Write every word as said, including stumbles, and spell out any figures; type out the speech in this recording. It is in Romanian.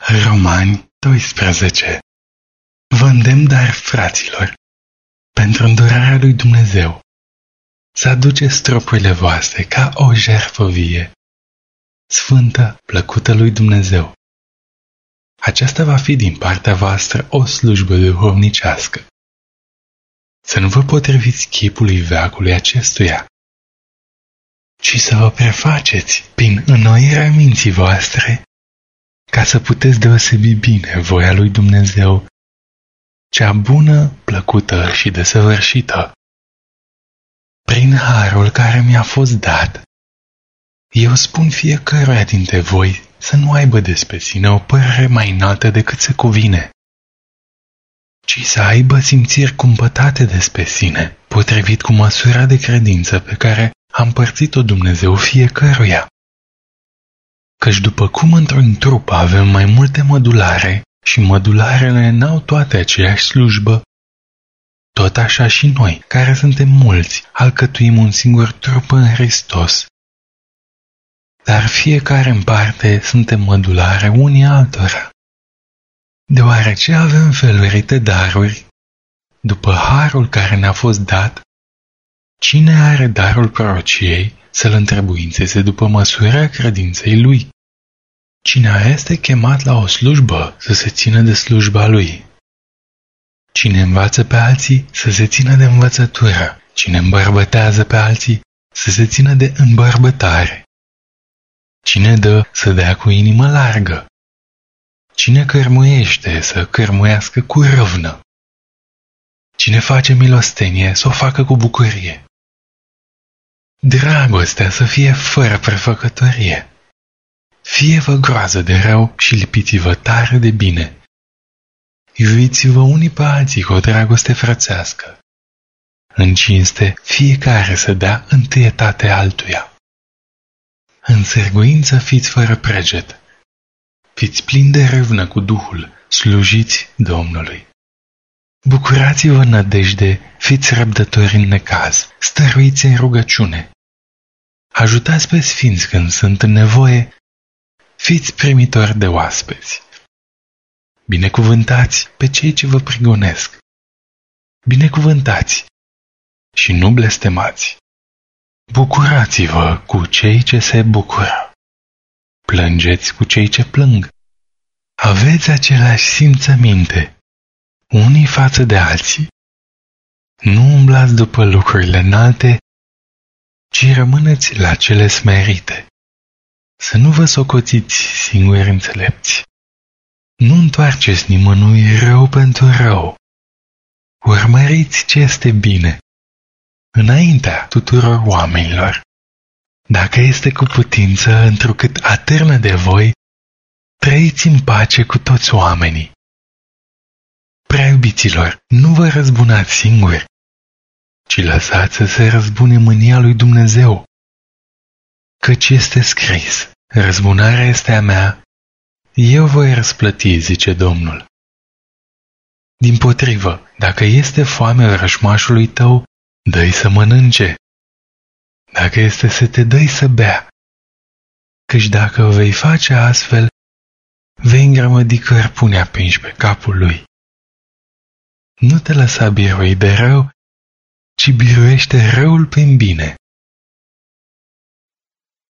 Romani doisprezece. Vă îndemn, dar, fraților, pentru îndurarea lui Dumnezeu, să aduceți trupurile voastre ca o jertfă vie, sfântă, plăcută lui Dumnezeu. Aceasta va fi din partea voastră o slujbă duhovnicească. Să nu vă potriviți chipului veacului acestuia, ci să vă prefaceți prin înnoirea minții voastre, ca să puteți deosebi bine voia lui Dumnezeu, cea bună, plăcută și desăvârșită. Prin harul care mi-a fost dat, eu spun fiecăruia dintre voi să nu aibă despre sine o părere mai înaltă decât se cuvine, ci să aibă simțiri cumpătate despre sine, potrivit cu măsura de credință pe care a împărțit-o Dumnezeu fiecăruia. Căci după cum într-un trup avem mai multe mădulare și mădularele n-au toate aceeași slujbă, tot așa și noi, care suntem mulți, alcătuim un singur trup în Hristos. Dar fiecare în parte suntem mădulare unii altora. Deoarece avem felurite daruri, după harul care ne-a fost dat, cine are darul prorociei să-l întrebuințeze după măsura credinței lui. Cine este chemat la o slujbă să se țină de slujba lui. Cine învață pe alții să se țină de învățătură. Cine îmbărbătează pe alții să se țină de îmbărbătare. Cine dă să dea cu inimă largă. Cine cărmuiește să cărmuiască cu râvnă. Cine face milostenie să o facă cu bucurie. Dragostea să fie fără prefăcătorie. Fie-vă groază de rău și lipiți-vă tare de bine. Iubiți-vă unii pe alții cu o dragoste frățească. În cinste, fiecare să dea întâietate altuia. În sârguință fiți fără preget. Fiți plini de râvnă cu Duhul, slujiți Domnului. Bucurați-vă în nădejde, fiți răbdători în necaz, stăruiți în rugăciune. Ajutați pe sfinți când sunt în nevoie, fiți primitori de oaspeți. Binecuvântați pe cei ce vă prigonesc. Binecuvântați și nu blestemați. Bucurați-vă cu cei ce se bucură. Plângeți cu cei ce plâng. Aveți același simțăminte, unii față de alții. Nu umblați după lucrurile înalte, ci rămâneți la cele smerite. Să nu vă socotiți singuri înțelepți. Nu întoarceți nimănui rău pentru rău. Urmăriți ce este bine, înaintea tuturor oamenilor. Dacă este cu putință, întrucât atârnă de voi, trăiți în pace cu toți oamenii. Prea iubiților, nu vă răzbunați singuri, ci lăsați să se răzbune mânia lui Dumnezeu. Căci este scris, răzbunarea este a mea, eu voi răsplăti, zice Domnul. Dimpotrivă, dacă este foame vrăjmașului tău, dă-i să mănânce. Dacă este sete, dă-i să bea. Căci dacă vei face astfel, vei îngrămădi cărpuni aprinși pe capul lui. Nu te lăsa birui de rău, ci biruiește răul prin bine.